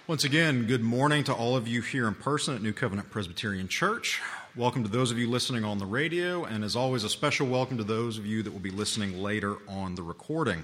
Once again, good morning to all of you here in person at New Covenant Presbyterian Church. Welcome to those of you listening on the radio, and as always, a special welcome to those of you that will be listening later on the recording.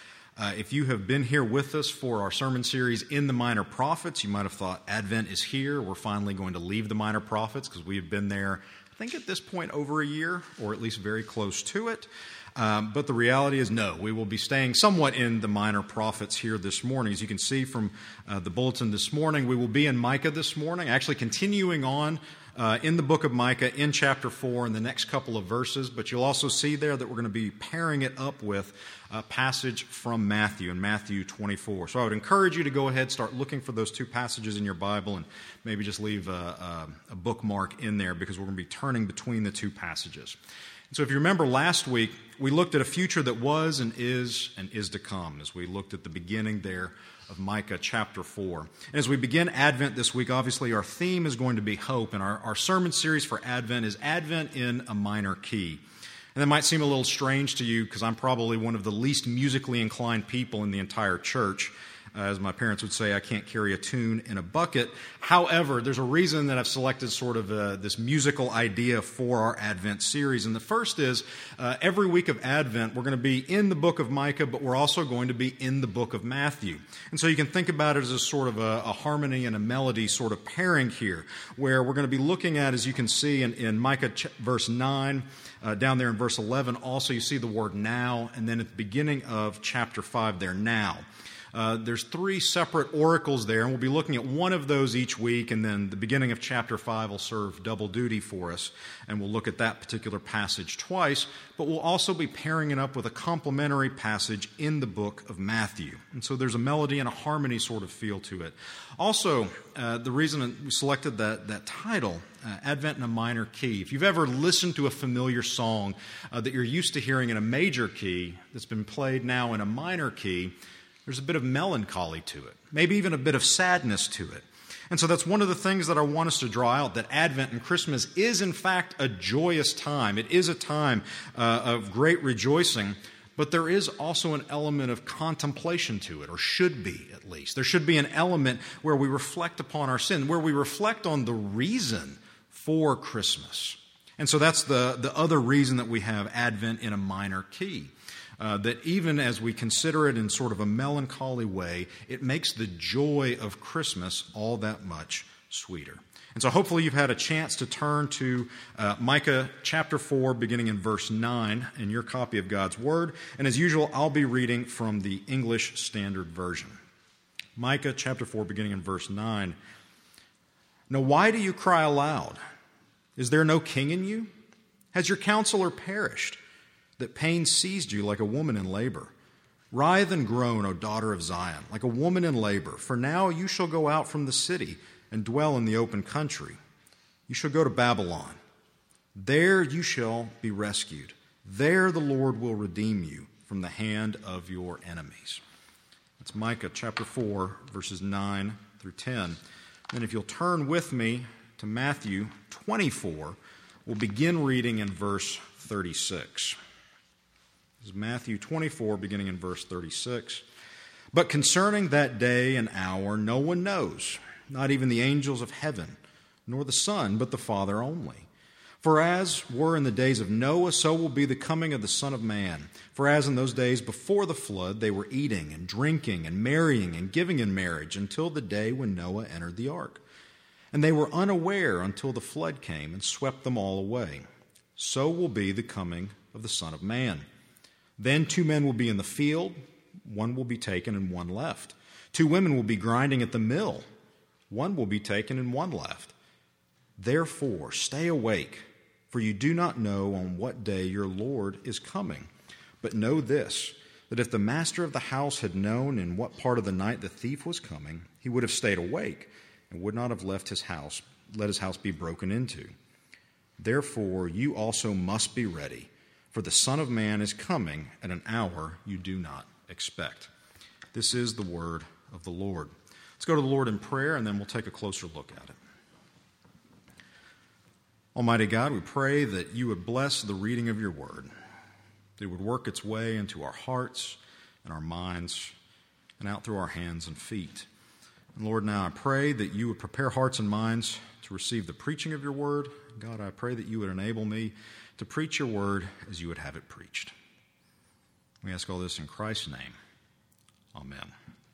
If you have been here with us for our sermon series in the Minor Prophets, you might have thought Advent is here. We're finally going to leave the Minor Prophets because we have been there, I think at this point, over a year, or at least very close to it. But the reality is no, we will be staying somewhat in the Minor Prophets here this morning. As you can see from the bulletin this morning, we will be in Micah this morning, actually continuing on in the book of Micah in chapter 4 in the next couple of verses. But you'll also see there that we're going to be pairing it up with a passage from Matthew, in Matthew 24. So I would encourage you to go ahead, start looking for those two passages in your Bible, and maybe just leave a bookmark in there because we're going to be turning between the two passages. So if you remember last week, we looked at a future that was and is to come, as we looked at the beginning there of Micah chapter 4. And as we begin Advent this week, obviously our theme is going to be hope, and our sermon series for Advent is Advent in a minor key. And that might seem a little strange to you because I'm probably one of the least musically inclined people in the entire church. As my parents would say, I can't carry a tune in a bucket. However, there's a reason that I've selected sort of this musical idea for our Advent series. And the first is, every week of Advent, we're going to be in the book of Micah, but we're also going to be in the book of Matthew. And so you can think about it as a sort of a harmony and a melody sort of pairing here, where we're going to be looking at, as you can see in Micah verse 9, down there in verse 11, also you see the word now, and then at the beginning of chapter 5 there, now. There's three separate oracles there, and we'll be looking at one of those each week, and then the beginning of chapter 5 will serve double duty for us, and we'll look at that particular passage twice, but we'll also be pairing it up with a complementary passage in the book of Matthew. And so there's a melody and a harmony sort of feel to it. Also, the reason we selected that title, Advent in a minor key, if you've ever listened to a familiar song that you're used to hearing in a major key that's been played now in a minor key, there's a bit of melancholy to it, maybe even a bit of sadness to it. And so that's one of the things that I want us to draw out, that Advent and Christmas is in fact a joyous time. It is a time of great rejoicing, but there is also an element of contemplation to it, or should be at least. There should be an element where we reflect upon our sin, where we reflect on the reason for Christmas. And so that's the other reason that we have Advent in a minor key. That even as we consider it in sort of a melancholy way, it makes the joy of Christmas all that much sweeter. And so hopefully you've had a chance to turn to Micah chapter 4, beginning in verse 9, in your copy of God's Word. And as usual, I'll be reading from the English Standard Version. Micah chapter 4, beginning in verse 9. Now why do you cry aloud? Is there no king in you? Has your counselor perished? That pain seized you like a woman in labor. Writhe and groan, O daughter of Zion, like a woman in labor. For now you shall go out from the city and dwell in the open country. You shall go to Babylon. There you shall be rescued. There the Lord will redeem you from the hand of your enemies. That's Micah chapter 4, verses 9 through 10. And if you'll turn with me to Matthew 24, we'll begin reading in verse 36. This is Matthew 24, beginning in verse 36. But concerning that day and hour, no one knows, not even the angels of heaven, nor the Son, but the Father only. For as were in the days of Noah, so will be the coming of the Son of Man. For as in those days before the flood, they were eating and drinking and marrying and giving in marriage until the day when Noah entered the ark. And they were unaware until the flood came and swept them all away. So will be the coming of the Son of Man. Then 2 men will be in the field, one will be taken and one left. 2 women will be grinding at the mill, one will be taken and one left. Therefore, stay awake, for you do not know on what day your Lord is coming. But know this, that if the master of the house had known in what part of the night the thief was coming, he would have stayed awake and would not have let his house be broken into. Therefore, you also must be ready, for the Son of Man is coming at an hour you do not expect. This is the word of the Lord. Let's go to the Lord in prayer, and then we'll take a closer look at it. Almighty God, we pray that you would bless the reading of your word, that it would work its way into our hearts and our minds and out through our hands and feet. And Lord, now I pray that you would prepare hearts and minds to receive the preaching of your word. God, I pray that you would enable me to preach your word as you would have it preached. We ask all this in Christ's name. Amen.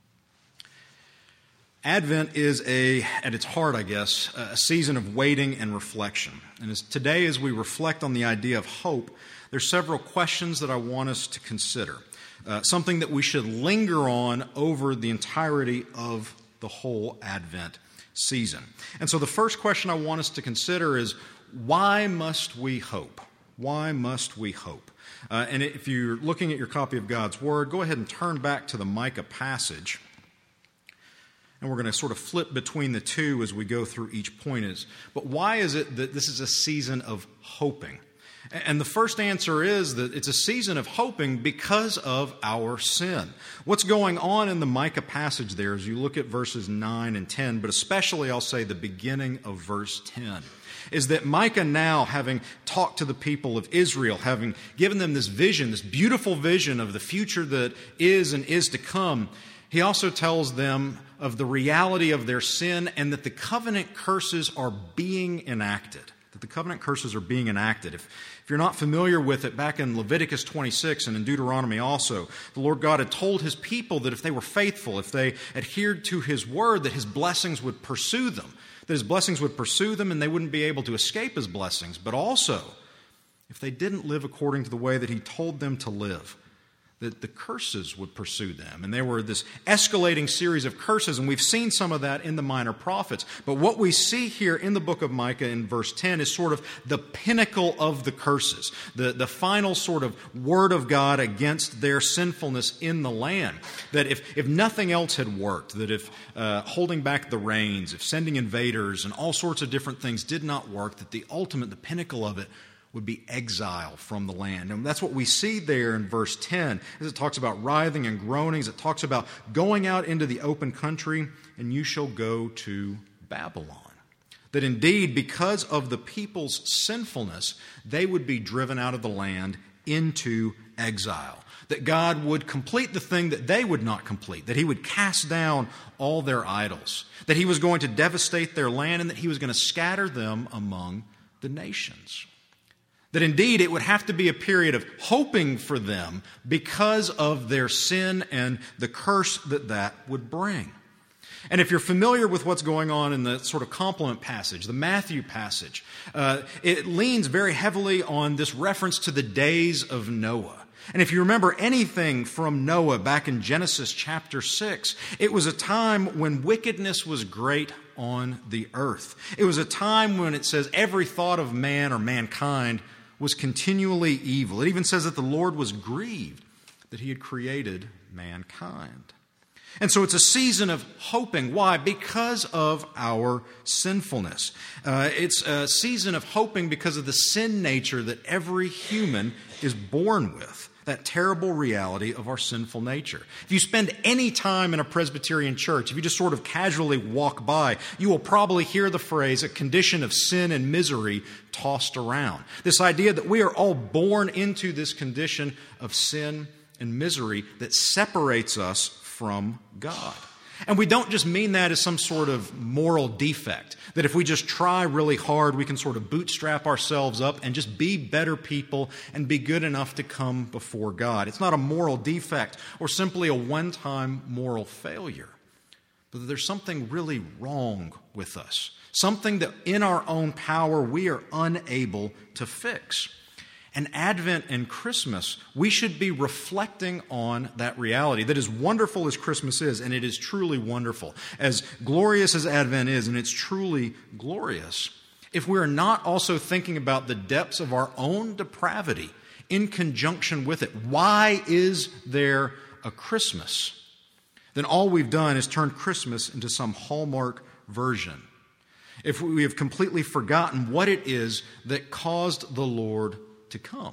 Advent is at its heart, I guess, a season of waiting and reflection. And today, as we reflect on the idea of hope, there's several questions that I want us to consider. Something that we should linger on over the entirety of the whole Advent season. And so the first question I want us to consider is, why must we hope? Why must we hope? And if you're looking at your copy of God's Word, go ahead and turn back to the Micah passage. And we're going to sort of flip between the two as we go through each point. But why is it that this is a season of hoping? And the first answer is that it's a season of hoping because of our sin. What's going on in the Micah passage there as you look at verses 9 and 10, but especially I'll say the beginning of verse 10, is that Micah now, having talked to the people of Israel, having given them this vision, this beautiful vision of the future that is and is to come, he also tells them of the reality of their sin and that the covenant curses are being enacted. That the covenant curses are being enacted. If you're not familiar with it, back in Leviticus 26 and in Deuteronomy also, the Lord God had told His people that if they were faithful, if they adhered to His word, that His blessings would pursue them. That His blessings would pursue them and they wouldn't be able to escape His blessings. But also, if they didn't live according to the way that He told them to live, that the curses would pursue them. And there were this escalating series of curses, and we've seen some of that in the minor prophets. But what we see here in the book of Micah in verse 10 is sort of the pinnacle of the curses, the final sort of word of God against their sinfulness in the land. That if nothing else had worked, that if holding back the rains, if sending invaders and all sorts of different things did not work, that the pinnacle of it would be exile from the land. And that's what we see there in verse 10, as it talks about writhing and groanings. It talks about going out into the open country, and you shall go to Babylon. That indeed, because of the people's sinfulness, they would be driven out of the land into exile. That God would complete the thing that they would not complete. That He would cast down all their idols. That He was going to devastate their land, and that He was going to scatter them among the nations. That indeed it would have to be a period of hoping for them because of their sin and the curse that would bring. And if you're familiar with what's going on in the sort of complement passage, the Matthew passage, it leans very heavily on this reference to the days of Noah. And if you remember anything from Noah back in Genesis chapter 6, it was a time when wickedness was great on the earth. It was a time when it says every thought of man or mankind was continually evil. It even says that the Lord was grieved that He had created mankind. And so it's a season of hoping. Why? Because of our sinfulness. It's a season of hoping because of the sin nature that every human is born with. That terrible reality of our sinful nature. If you spend any time in a Presbyterian church, if you just sort of casually walk by, you will probably hear the phrase, a condition of sin and misery, tossed around. This idea that we are all born into this condition of sin and misery that separates us from God. And we don't just mean that as some sort of moral defect, that if we just try really hard, we can sort of bootstrap ourselves up and just be better people and be good enough to come before God. It's not a moral defect or simply a one-time moral failure, but that there's something really wrong with us, something that in our own power we are unable to fix. And Advent and Christmas, we should be reflecting on that reality. That as wonderful as Christmas is, and it is truly wonderful, as glorious as Advent is, and it's truly glorious, if we are not also thinking about the depths of our own depravity in conjunction with it, why is there a Christmas? Then all we've done is turned Christmas into some Hallmark version. If we have completely forgotten what it is that caused the Lord to come.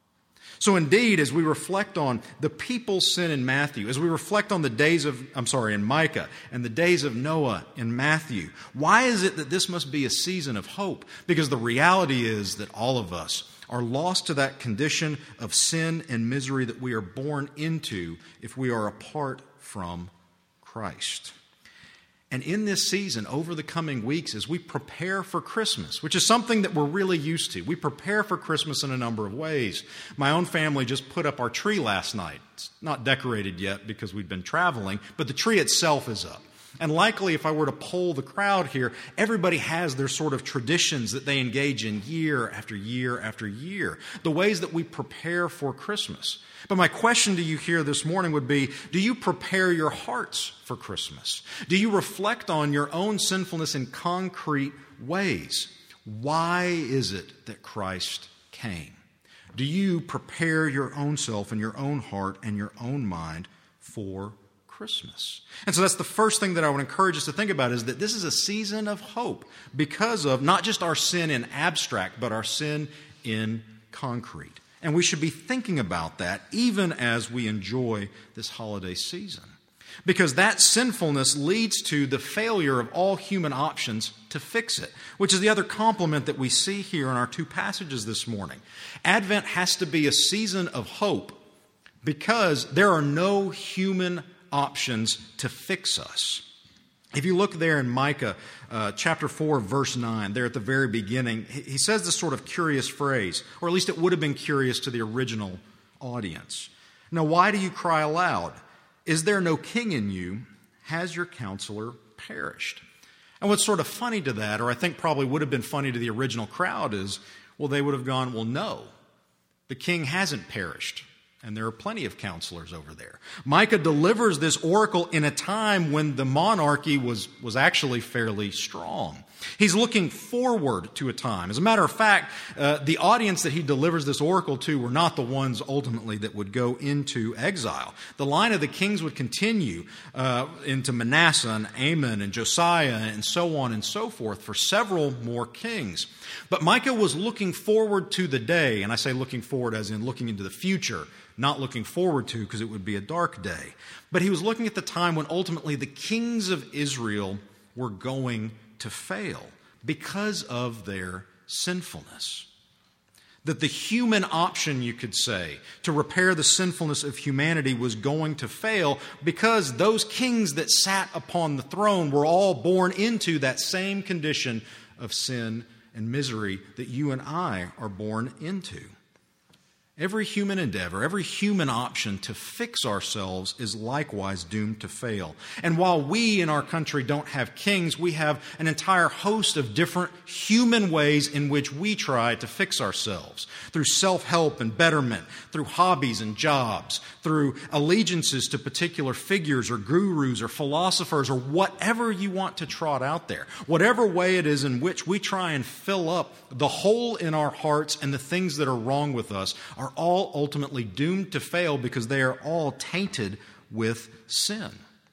So indeed, as we reflect on the people's sin in Matthew, as we reflect on in Micah and the days of Noah in Matthew, why is it that this must be a season of hope? Because the reality is that all of us are lost to that condition of sin and misery that we are born into if we are apart from Christ. And in this season, over the coming weeks, as we prepare for Christmas, which is something that we're really used to, we prepare for Christmas in a number of ways. My own family just put up our tree last night. It's not decorated yet because we've been traveling, but the tree itself is up. And likely, if I were to poll the crowd here, everybody has their sort of traditions that they engage in year after year after year, the ways that we prepare for Christmas. But my question to you here this morning would be, do you prepare your hearts for Christmas? Do you reflect on your own sinfulness in concrete ways? Why is it that Christ came? Do you prepare your own self and your own heart and your own mind for Christmas? And so that's the first thing that I would encourage us to think about, is that this is a season of hope because of not just our sin in abstract, but our sin in concrete. And we should be thinking about that even as we enjoy this holiday season. Because that sinfulness leads to the failure of all human options to fix it, which is the other complement that we see here in our two passages this morning. Advent has to be a season of hope because there are no human options to fix us. If you look there in Micah chapter 4, verse 9, there at the very beginning, he says this sort of curious phrase, or at least it would have been curious to the original audience. Now, why do you cry aloud? Is there no king in you? Has your counselor perished? And what's sort of funny to that, or I think probably would have been funny to the original crowd, is, well, they would have gone, well, no, the king hasn't perished. And there are plenty of counselors over there. Micah delivers this oracle in a time when the monarchy was actually fairly strong. He's looking forward to a time. As a matter of fact, the audience that he delivers this oracle to were not the ones ultimately that would go into exile. The line of the kings would continue into Manasseh and Amon and Josiah and so on and so forth for several more kings. But Micah was looking forward to the day, and I say looking forward as in looking into the future, not looking forward to because it would be a dark day. But he was looking at the time when ultimately the kings of Israel were going to fail because of their sinfulness. That the human option, you could say, to repair the sinfulness of humanity was going to fail because those kings that sat upon the throne were all born into that same condition of sin and misery that you and I are born into. Every human endeavor, every human option to fix ourselves is likewise doomed to fail. And while we in our country don't have kings, we have an entire host of different human ways in which we try to fix ourselves. Through self-help and betterment, through hobbies and jobs, through allegiances to particular figures or gurus or philosophers or whatever you want to trot out there. Whatever way it is in which we try and fill up the hole in our hearts and the things that are wrong with us are all ultimately doomed to fail because they are all tainted with sin.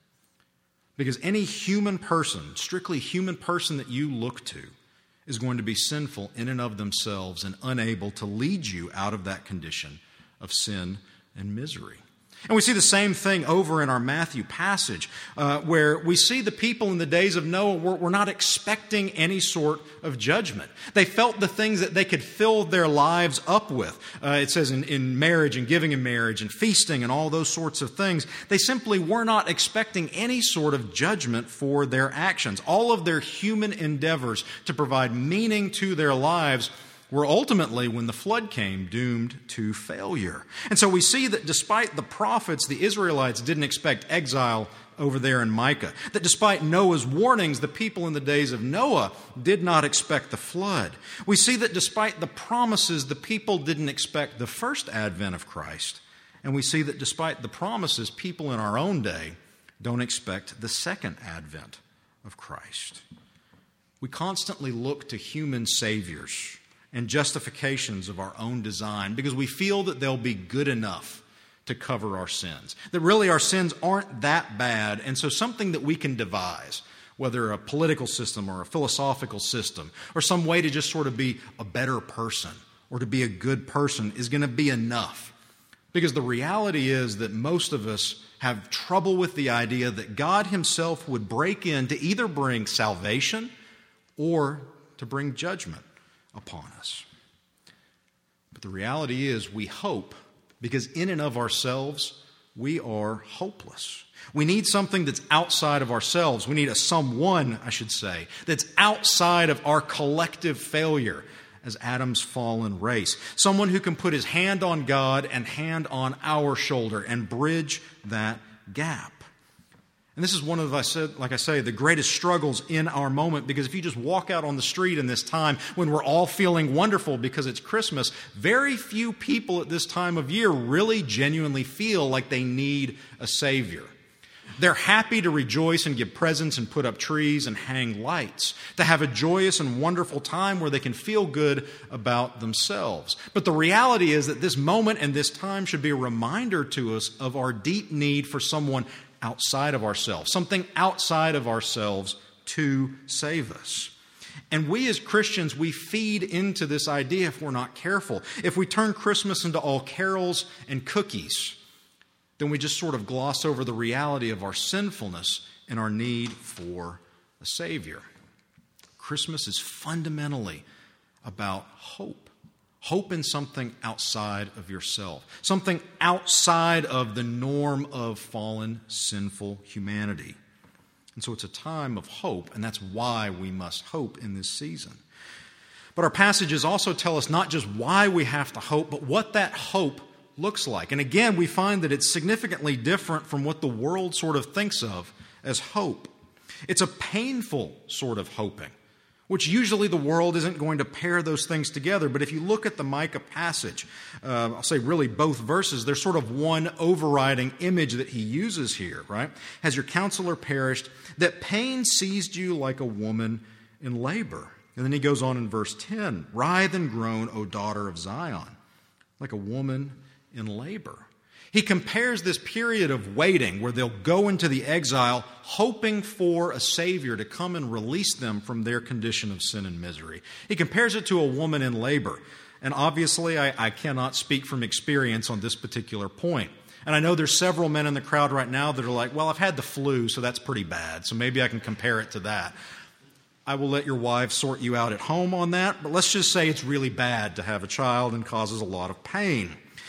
Because any human person, strictly human person that you look to, is going to be sinful in and of themselves and unable to lead you out of that condition of sin and misery. And we see the same thing over in our Matthew passage, where we see the people in the days of Noah were not expecting any sort of judgment. They felt the things that they could fill their lives up with. It says in marriage and giving in marriage and feasting and all those sorts of things. They simply were not expecting any sort of judgment for their actions. All of their human endeavors to provide meaning to their lives were ultimately, when the flood came, doomed to failure. And so we see that despite the prophets, the Israelites didn't expect exile over there in Micah. That despite Noah's warnings, the people in the days of Noah did not expect the flood. We see that despite the promises, the people didn't expect the first advent of Christ. And we see that despite the promises, people in our own day don't expect the second advent of Christ. We constantly look to human saviors and justifications of our own design because we feel that they'll be good enough to cover our sins. That really our sins aren't that bad, and so something that we can devise, whether a political system or a philosophical system, or some way to just sort of be a better person or to be a good person is going to be enough. Because the reality is that most of us have trouble with the idea that God Himself would break in to either bring salvation or to bring judgment upon us. But the reality is we hope, because in and of ourselves we are hopeless. We need something that's outside of ourselves. We need a someone, I should say, that's outside of our collective failure as Adam's fallen race. Someone who can put his hand on God and hand on our shoulder and bridge that gap. And this is one of, like I say, the greatest struggles in our moment, because if you just walk out on the street in this time when we're all feeling wonderful because it's Christmas, very few people at this time of year really genuinely feel like they need a Savior. They're happy to rejoice and give presents and put up trees and hang lights, to have a joyous and wonderful time where they can feel good about themselves. But the reality is that this moment and this time should be a reminder to us of our deep need for someone outside of ourselves, something outside of ourselves to save us. And we as Christians, we feed into this idea if we're not careful. If we turn Christmas into all carols and cookies, then we just sort of gloss over the reality of our sinfulness and our need for a Savior. Christmas is fundamentally about hope. Hope in something outside of yourself, something outside of the norm of fallen, sinful humanity. And so it's a time of hope, and that's why we must hope in this season. But our passages also tell us not just why we have to hope, but what that hope looks like. And again, we find that it's significantly different from what the world sort of thinks of as hope. It's a painful sort of hoping, which usually the world isn't going to pair those things together. But if you look at the Micah passage, I'll say really both verses, there's sort of one overriding image that he uses here, right? Has your counselor perished, that pain seized you like a woman in labor? And then he goes on in verse 10, writhe and groan, O daughter of Zion, like a woman in labor. He compares this period of waiting where they'll go into the exile hoping for a Savior to come and release them from their condition of sin and misery. He compares it to a woman in labor. And obviously, I cannot speak from experience on this particular point. And I know there's several men in the crowd right now that are like, well, I've had the flu, so that's pretty bad. So maybe I can compare it to that. I will let your wives sort you out at home on that. But let's just say it's really bad to have a child and causes a lot of pain.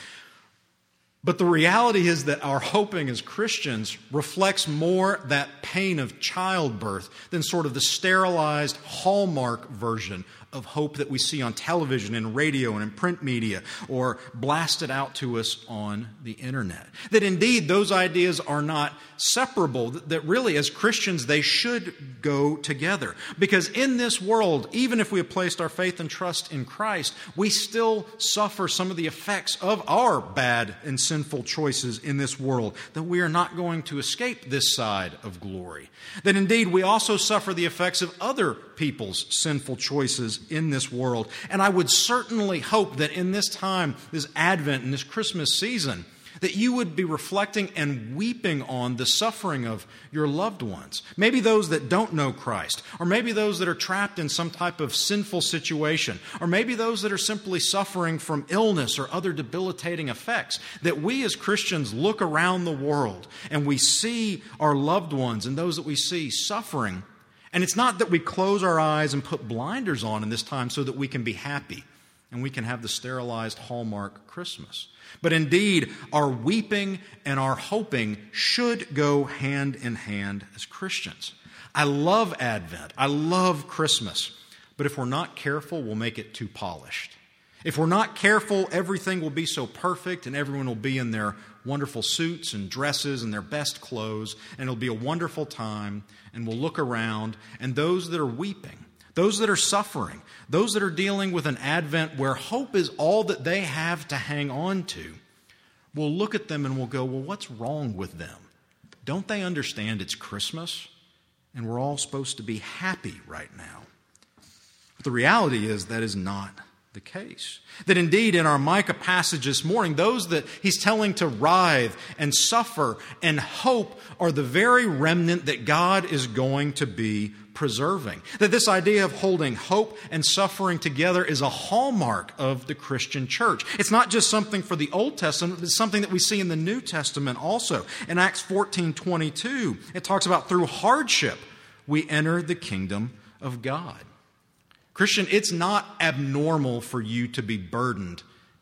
But the reality is that our hoping as Christians reflects more that pain of childbirth than sort of the sterilized Hallmark version of hope that we see on television and radio and in print media or blasted out to us on the internet. That indeed those ideas are not separable, that really as Christians they should go together. Because in this world, even if we have placed our faith and trust in Christ, we still suffer some of the effects of our bad and sinful choices in this world, that we are not going to escape this side of glory. That indeed we also suffer the effects of other people's sinful choices in this world. And I would certainly hope that in this time, this Advent and this Christmas season, that you would be reflecting and weeping on the suffering of your loved ones. Maybe those that don't know Christ, or maybe those that are trapped in some type of sinful situation, or maybe those that are simply suffering from illness or other debilitating effects. That we as Christians look around the world and we see our loved ones and those that we see suffering. And it's not that we close our eyes and put blinders on in this time so that we can be happy and we can have the sterilized Hallmark Christmas. But indeed, our weeping and our hoping should go hand in hand as Christians. I love Advent. I love Christmas. But if we're not careful, we'll make it too polished. If we're not careful, everything will be so perfect and everyone will be in their wonderful suits and dresses and their best clothes, and it'll be a wonderful time, and we'll look around, and those that are weeping, those that are suffering, those that are dealing with an Advent where hope is all that they have to hang on to, we'll look at them and we'll go, well, what's wrong with them? Don't they understand it's Christmas? And we're all supposed to be happy right now. But the reality is that is not the case. That indeed in our Micah passage this morning, those that he's telling to writhe and suffer and hope are the very remnant that God is going to be preserving. That this idea of holding hope and suffering together is a hallmark of the Christian church. It's not just something for the Old Testament, it's something that we see in the New Testament also. In Acts 14:22, it talks about through hardship we enter the kingdom of God. Christian, it's not abnormal for you to be burdened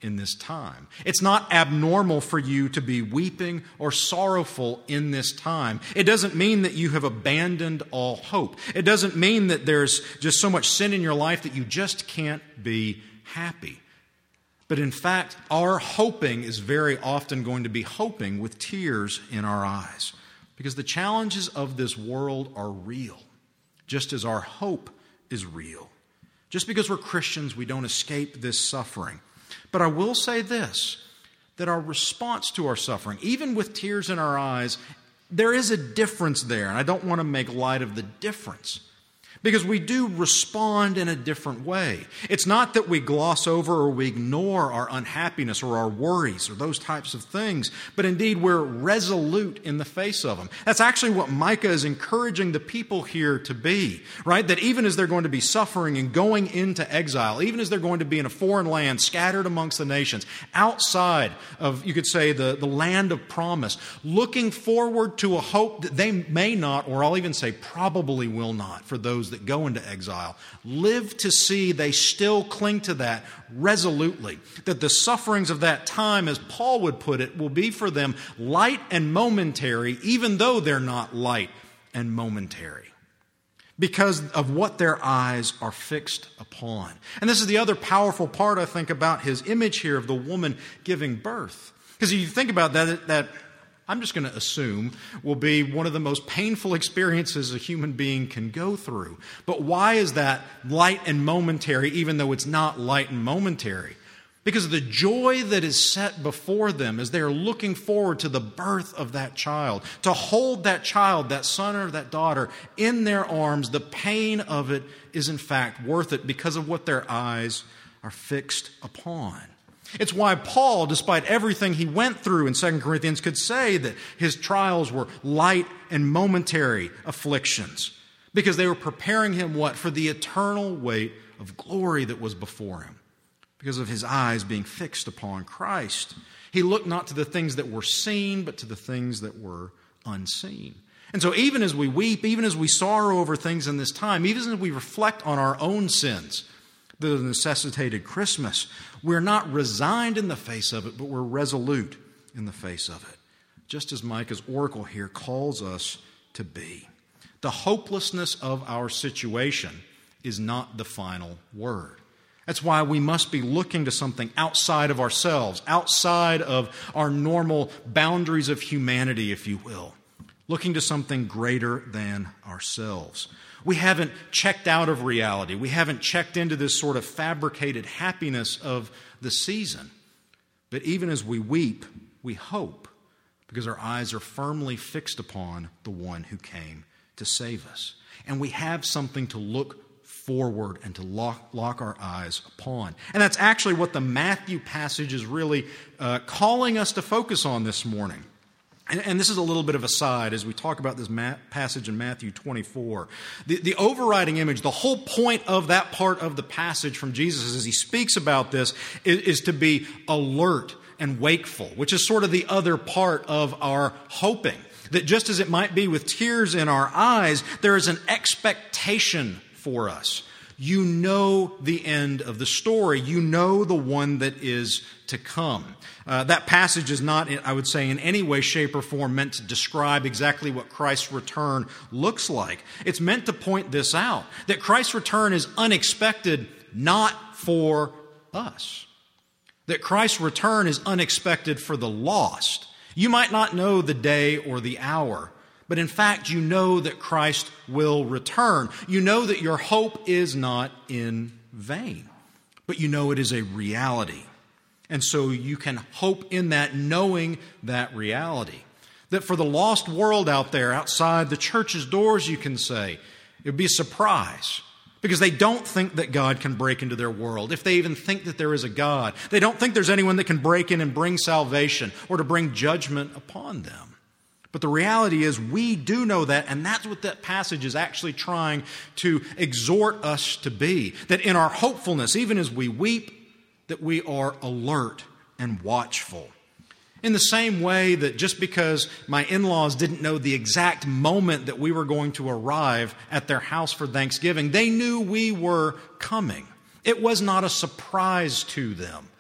in this time. It's not abnormal for you to be weeping or sorrowful in this time. It doesn't mean that you have abandoned all hope. It doesn't mean that there's just so much sin in your life that you just can't be happy. But in fact, our hoping is very often going to be hoping with tears in our eyes, because the challenges of this world are real, just as our hope is real. Just because we're Christians, we don't escape this suffering. But I will say this, that our response to our suffering, even with tears in our eyes, there is a difference there, and I don't want to make light of the difference. Because we do respond in a different way. It's not that we gloss over or we ignore our unhappiness or our worries or those types of things, but indeed we're resolute in the face of them. That's actually what Micah is encouraging the people here to be, right? That even as they're going to be suffering and going into exile, even as they're going to be in a foreign land, scattered amongst the nations, outside of, you could say, the land of promise, looking forward to a hope that they may not, or I'll even say probably will not, for those that go into exile, live to see they still cling to that resolutely. That the sufferings of that time, as Paul would put it, will be for them light and momentary, even though they're not light and momentary, because of what their eyes are fixed upon. And this is the other powerful part, I think, about his image here of the woman giving birth. Because if you think about that I'm just going to assume will be one of the most painful experiences a human being can go through. But why is that light and momentary, even though it's not light and momentary? Because of the joy that is set before them as they are looking forward to the birth of that child, to hold that child, that son or that daughter, in their arms. The pain of it is in fact worth it because of what their eyes are fixed upon. It's why Paul, despite everything he went through in 2 Corinthians, could say that his trials were light and momentary afflictions, because they were preparing him, what? For the eternal weight of glory that was before him, because of his eyes being fixed upon Christ. He looked not to the things that were seen, but to the things that were unseen. And so even as we weep, even as we sorrow over things in this time, even as we reflect on our own sins that necessitated Christmas, we're not resigned in the face of it, but we're resolute in the face of it, just as Micah's oracle here calls us to be. The hopelessness of our situation is not the final word. That's why we must be looking to something outside of ourselves, outside of our normal boundaries of humanity, if you will, looking to something greater than ourselves. We haven't checked out of reality. We haven't checked into this sort of fabricated happiness of the season. But even as we weep, we hope, because our eyes are firmly fixed upon the one who came to save us. And we have something to look forward and to lock our eyes upon. And that's actually what the Matthew passage is really calling us to focus on this morning. And this is a little bit of a side as we talk about this passage in Matthew 24. The overriding image, the whole point of that part of the passage from Jesus as he speaks about this is to be alert and wakeful, which is sort of the other part of our hoping. That just as it might be with tears in our eyes, there is an expectation for us. You know the end of the story. You know the one that is to come. That passage is not, I would say, in any way, shape, or form meant to describe exactly what Christ's return looks like. It's meant to point this out, that Christ's return is unexpected, not for us. That Christ's return is unexpected for the lost. You might not know the day or the hour, but in fact, you know that Christ will return. You know that your hope is not in vain, but you know it is a reality. And so you can hope in that, knowing that reality. That for the lost world out there, outside the church's doors, you can say, it would be a surprise. Because they don't think that God can break into their world. If they even think that there is a God, they don't think there's anyone that can break in and bring salvation or to bring judgment upon them. But the reality is we do know that, and that's what that passage is actually trying to exhort us to be. That in our hopefulness, even as we weep, that we are alert and watchful. In the same way that just because my in-laws didn't know the exact moment that we were going to arrive at their house for Thanksgiving, they knew we were coming. It was not a surprise to them.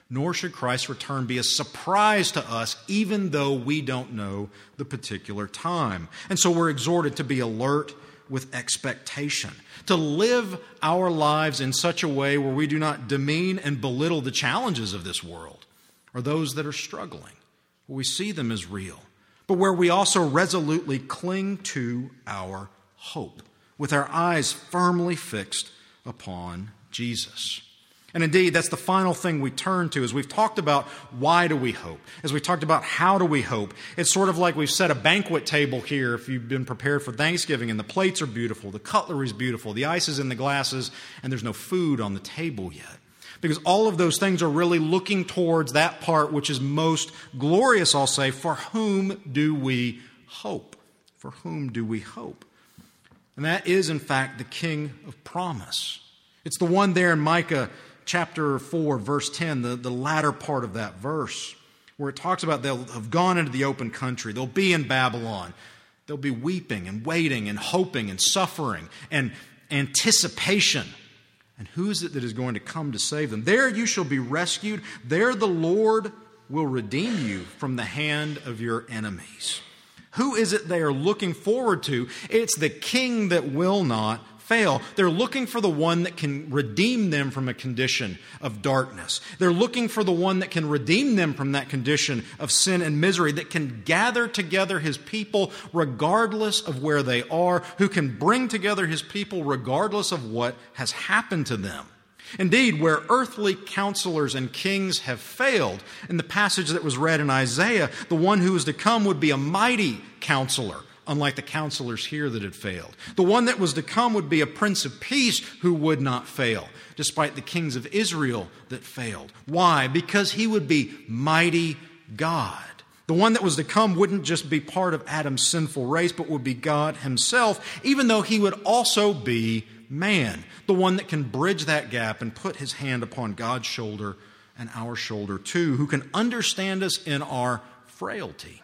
nor should Christ's return be a surprise to us, even though we don't know the particular time. And so we're exhorted to be alert with expectation, to live our lives in such a way where we do not demean and belittle the challenges of this world or those that are struggling, where we see them as real, but where we also resolutely cling to our hope, with our eyes firmly fixed upon Jesus. And indeed, that's the final thing we turn to as we've talked about why do we hope, as we talked about how do we hope. It's sort of like we've set a banquet table here if you've been prepared for Thanksgiving, and the plates are beautiful, the cutlery is beautiful, the ice is in the glasses, and there's no food on the table yet. Because all of those things are really looking towards that part which is most glorious, I'll say. For whom do we hope? For whom do we hope? And that is, in fact, the King of promise. It's the one there in Micah chapter 4, verse 10, the latter part of that verse, where it talks about they'll have gone into the open country. They'll be in Babylon. They'll be weeping and waiting and hoping and suffering and anticipation. And who is it that is going to come to save them? There you shall be rescued. There the Lord will redeem you from the hand of your enemies. Who is it they are looking forward to? It's the King that will not fail. They're looking for the one that can redeem them from a condition of darkness. They're looking for the one that can redeem them from that condition of sin and misery, that can gather together his people regardless of where they are, who can bring together his people regardless of what has happened to them. Indeed, where earthly counselors and kings have failed, in the passage that was read in Isaiah, the one who is to come would be a mighty counselor, unlike the counselors here that had failed. The one that was to come would be a Prince of Peace who would not fail, despite the kings of Israel that failed. Why? Because he would be mighty God. The one that was to come wouldn't just be part of Adam's sinful race, but would be God himself, even though he would also be man. The one that can bridge that gap and put his hand upon God's shoulder and our shoulder too, who can understand us in our frailty,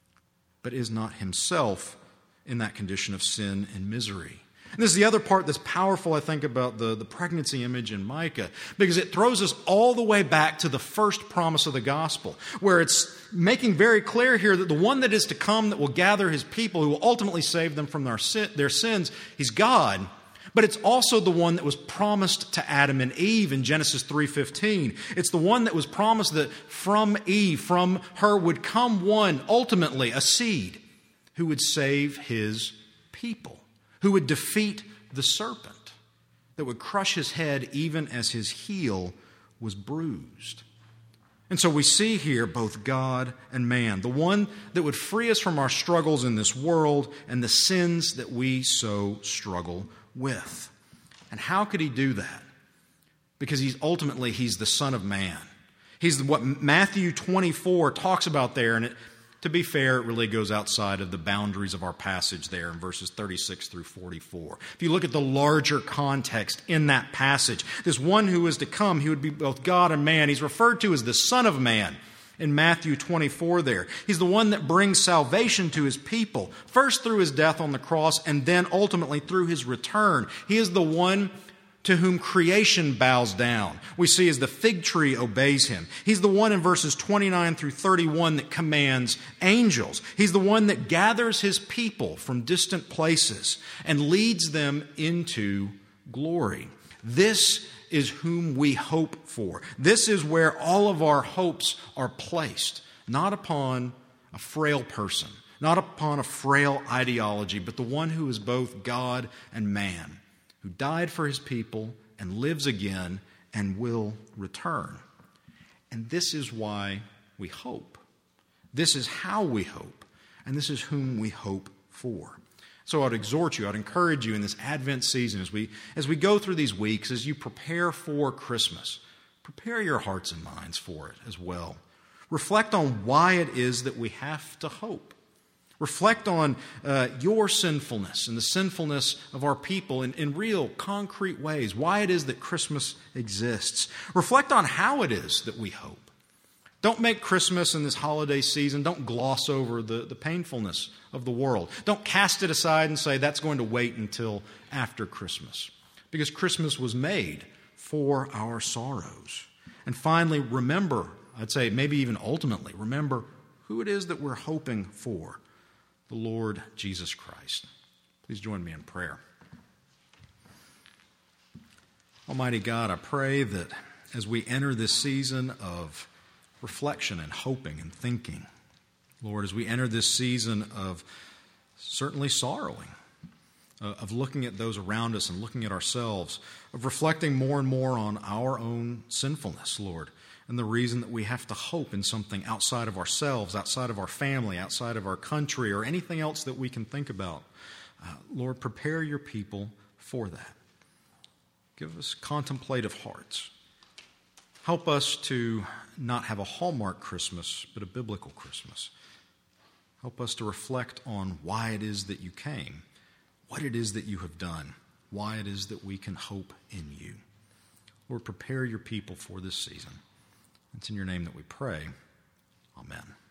but is not himself in that condition of sin and misery. And this is the other part that's powerful, I think, about the pregnancy image in Micah, because it throws us all the way back to the first promise of the gospel, where it's making very clear here that the one that is to come that will gather his people, who will ultimately save them from their sins, he's God. But it's also the one that was promised to Adam and Eve in Genesis 3:15. It's the one that was promised that from Eve, from her would come one, ultimately a seed, who would save his people, who would defeat the serpent, that would crush his head even as his heel was bruised. And so we see here both God and man, the one that would free us from our struggles in this world and the sins that we so struggle with. And how could he do that? Because he's the Son of Man. He's what Matthew 24 talks about there, and to be fair, it really goes outside of the boundaries of our passage there in verses 36 through 44. If you look at the larger context in that passage, this one who is to come, he would be both God and man. He's referred to as the Son of Man in Matthew 24 there. He's the one that brings salvation to his people, first through his death on the cross and then ultimately through his return. He is the one to whom creation bows down. We see as the fig tree obeys him. He's the one in verses 29 through 31 that commands angels. He's the one that gathers his people from distant places and leads them into glory. This is whom we hope for. This is where all of our hopes are placed, not upon a frail person, not upon a frail ideology, but the one who is both God and man, who died for his people and lives again and will return. And this is why we hope. This is how we hope, and this is whom we hope for. So I'd exhort you, I'd encourage you in this Advent season as we go through these weeks, as you prepare for Christmas, prepare your hearts and minds for it as well. Reflect on why it is that we have to hope. Reflect on your sinfulness and the sinfulness of our people in real, concrete ways, why it is that Christmas exists. Reflect on how it is that we hope. Don't make Christmas in this holiday season, don't gloss over the painfulness of the world. Don't cast it aside and say that's going to wait until after Christmas. Because Christmas was made for our sorrows. And finally, remember, I'd say maybe even ultimately, remember who it is that we're hoping for, the Lord Jesus Christ. Please join me in prayer. Almighty God, I pray that as we enter this season of reflection and hoping and thinking, Lord, as we enter this season of certainly sorrowing, of looking at those around us and looking at ourselves, of reflecting more and more on our own sinfulness, Lord, and the reason that we have to hope in something outside of ourselves, outside of our family, outside of our country, or anything else that we can think about. Lord, prepare your people for that. Give us contemplative hearts. Help us to not have a Hallmark Christmas, but a biblical Christmas. Help us to reflect on why it is that you came, what it is that you have done, why it is that we can hope in you. Lord, prepare your people for this season. It's in your name that we pray. Amen.